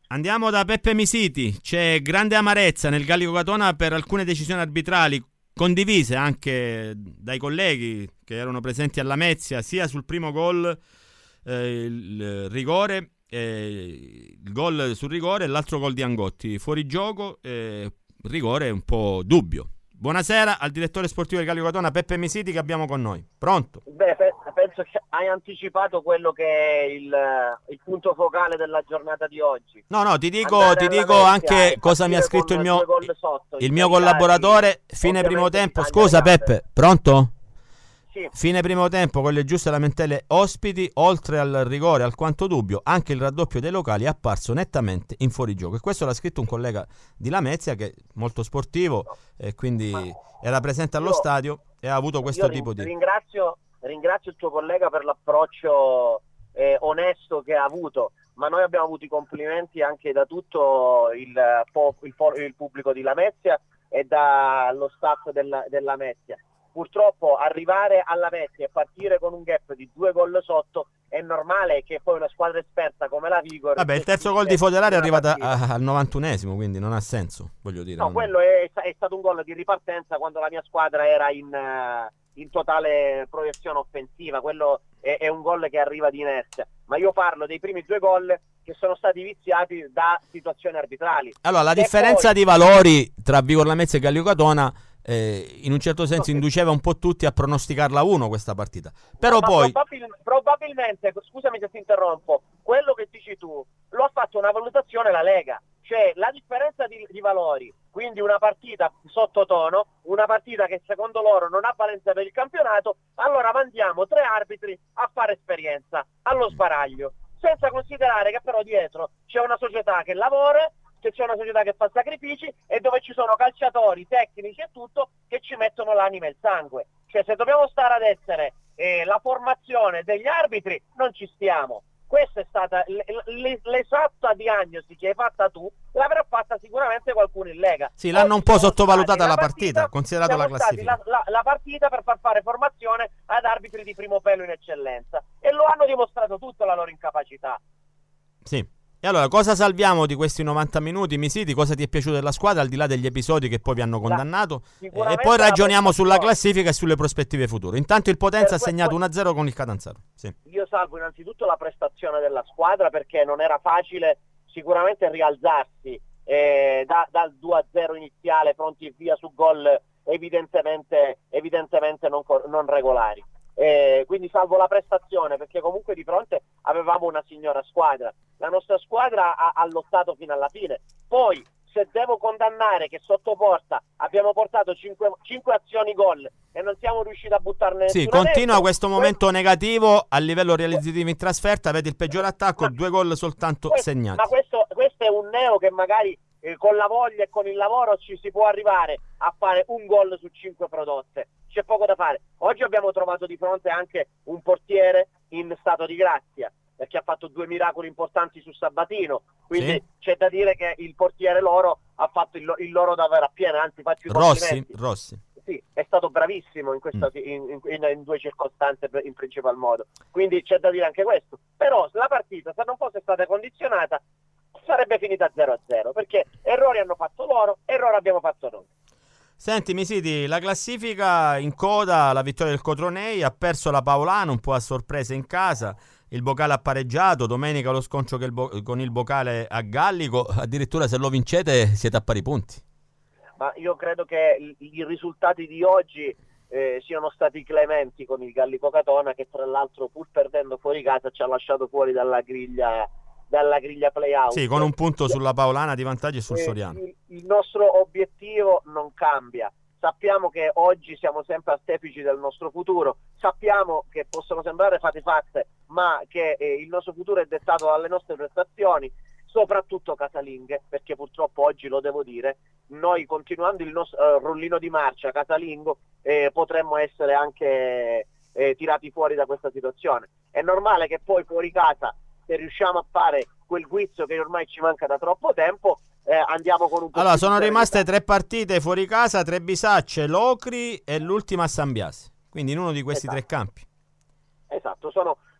Andiamo da Peppe Misiti. C'è grande amarezza nel Gallico Catona per alcune decisioni arbitrali condivise anche dai colleghi che erano presenti alla Lamezia, sia sul primo gol, il rigore, il gol sul rigore e l'altro gol di Angotti. Fuori gioco, rigore un po' dubbio. Buonasera al direttore sportivo del Gallico Catona, Peppe Misiti, che abbiamo con noi. Pronto? Beh, penso che hai anticipato quello che è il punto focale della giornata di oggi. No, ti dico anche cosa mi ha scritto il mio collaboratore. Fine primo tempo. Scusa Peppe, pronto? Sì. Fine primo tempo con le giuste lamentele ospiti, oltre al rigore alquanto dubbio, anche il raddoppio dei locali è apparso nettamente in fuorigioco. E questo l'ha scritto un collega di Lamezia che è molto sportivo e quindi era presente allo stadio e ha avuto questo tipo di... Ringrazio il tuo collega per l'approccio onesto che ha avuto, ma noi abbiamo avuto i complimenti anche da tutto il pubblico di Lamezia e dallo staff della Lamezia. Purtroppo arrivare alla Lamezia e partire con un gap di 2 gol sotto è normale che poi una squadra esperta come la Vigor... Vabbè, il terzo gol di Foderari è arrivato al 91esimo, quindi non ha senso, voglio dire. No, quello è stato un gol di ripartenza quando la mia squadra era in totale proiezione offensiva. Quello è un gol che arriva di inerzia, ma io parlo dei primi 2 gol che sono stati viziati da situazioni arbitrali. Allora, la differenza di valori tra Vigor Lamezia e Gallico Catona in un certo senso induceva un po' tutti a pronosticarla 1 questa partita, però poi probabilmente, scusami se ti interrompo, quello che dici tu lo ha fatto una valutazione la Lega, cioè la differenza di valori, quindi una partita sottotono, una partita che secondo loro non ha valenza per il campionato, allora mandiamo 3 arbitri a fare esperienza allo sbaraglio, senza considerare che però dietro c'è una società che lavora, che c'è una società che fa sacrifici e dove ci sono calciatori, tecnici e tutto che ci mettono l'anima e il sangue. Cioè, se dobbiamo stare ad essere la formazione degli arbitri, non ci stiamo. Questa è stata l'esatta diagnosi che hai fatta tu, l'avrà fatta sicuramente qualcuno in Lega. Sì, l'hanno un po' sottovalutata la partita, considerato la classifica. La partita per far fare formazione ad arbitri di primo pelo in eccellenza. E lo hanno dimostrato tutta la loro incapacità. Sì. E allora, cosa salviamo di questi 90 minuti, Misiti? Cosa ti è piaciuto della squadra, al di là degli episodi che poi vi hanno condannato? E poi ragioniamo sulla classifica e sulle prospettive future. Intanto il Potenza ha segnato 1-0 con il Catanzaro. Sì. Io salvo innanzitutto la prestazione della squadra, perché non era facile sicuramente rialzarsi dal 2-0 iniziale, pronti via su gol evidentemente non regolari. Quindi salvo la prestazione, perché comunque di fronte avevamo una signora squadra. La nostra squadra ha lottato fino alla fine. Poi, se devo condannare che sotto porta abbiamo portato 5 azioni gol e non siamo riusciti a buttarne nessuna. Sì, continua questo momento negativo a livello realizzativo in trasferta. Avete il peggior attacco, 2 gol soltanto segnati. Ma questo è un neo che magari con la voglia e con il lavoro ci si può arrivare a fare un gol su 5 prodotte. C'è poco da fare. Oggi abbiamo trovato di fronte anche un portiere in stato di grazia, perché ha fatto 2 miracoli importanti su Sabatino, quindi sì, c'è da dire che il portiere loro ha fatto il loro davvero appieno, anzi faccio i complimenti. Rossi. Sì, è stato bravissimo in 2 circostanze in principal modo, quindi c'è da dire anche questo. Però la partita, se non fosse stata condizionata, sarebbe finita 0-0, perché errori hanno fatto loro, errori abbiamo fatto noi. Senti Misiti, la classifica in coda, la vittoria del Cotronei, ha perso la Paolano un po' a sorpresa in casa, il Bocale ha pareggiato, domenica lo scontro con il Bocale a Gallico, addirittura se lo vincete siete a pari punti. Ma io credo che i risultati di oggi siano stati clementi con il Gallico Catona, che tra l'altro pur perdendo fuori casa ci ha lasciato fuori dalla griglia play-out. Sì, con un punto sulla Paolana di vantaggio e sul Soriano. Il nostro obiettivo non cambia. Sappiamo che oggi siamo sempre artefici del nostro futuro. Sappiamo che possono sembrare fate fatte, ma che il nostro futuro è dettato dalle nostre prestazioni, soprattutto casalinghe, perché purtroppo oggi lo devo dire, noi continuando il nostro rullino di marcia casalingo potremmo essere anche tirati fuori da questa situazione. È normale che poi fuori casa, se riusciamo a fare quel guizzo che ormai ci manca da troppo tempo, andiamo con un po'. Allora, sono rimaste 3 partite fuori casa, 3 Bisacce, Locri e l'ultima a San Biase, quindi in uno di questi 3 campi. Esatto, sono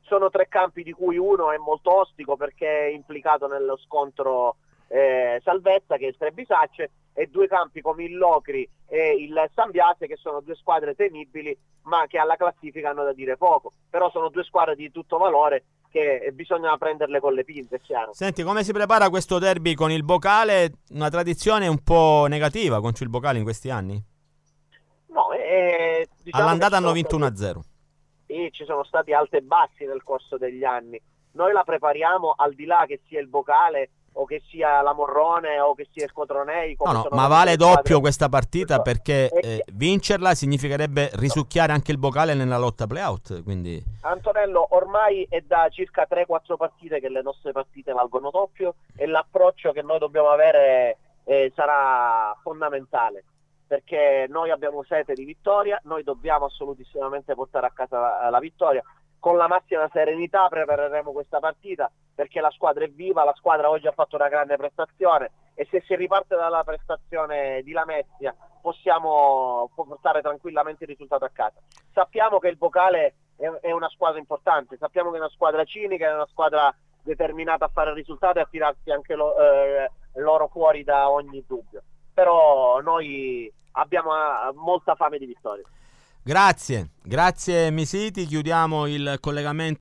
sono 3 campi di cui uno è molto ostico perché è implicato nello scontro salvezza, che è il Trebisacce, e 2 campi come il Locri e il San Biase, che sono 2 squadre temibili ma che alla classifica hanno da dire poco, però sono 2 squadre di tutto valore che bisogna prenderle con le pinze, è chiaro. Senti, come si prepara questo derby con il Bocale? Una tradizione un po' negativa contro il Bocale in questi anni? No, diciamo all'andata hanno vinto vinto 1-0. Sì, ci sono stati alti e bassi nel corso degli anni. Noi la prepariamo al di là che sia il Bocale o che sia la Morrone o che sia il Cotronei. No, ma vale doppio questa partita, perché vincerla significherebbe risucchiare anche il Bocale nella lotta play-out. Quindi... Antonello, ormai è da circa 3-4 partite che le nostre partite valgono doppio, e l'approccio che noi dobbiamo avere sarà fondamentale, perché noi abbiamo sete di vittoria, noi dobbiamo assolutissimamente portare a casa la vittoria. Con la massima serenità prepareremo questa partita, perché la squadra è viva, la squadra oggi ha fatto una grande prestazione, e se si riparte dalla prestazione di Lamezia possiamo portare tranquillamente il risultato a casa. Sappiamo che il Bocale è una squadra importante, sappiamo che è una squadra cinica, è una squadra determinata a fare il risultato e a tirarsi anche loro fuori da ogni dubbio, però noi abbiamo molta fame di vittoria. Grazie Misiti, chiudiamo il collegamento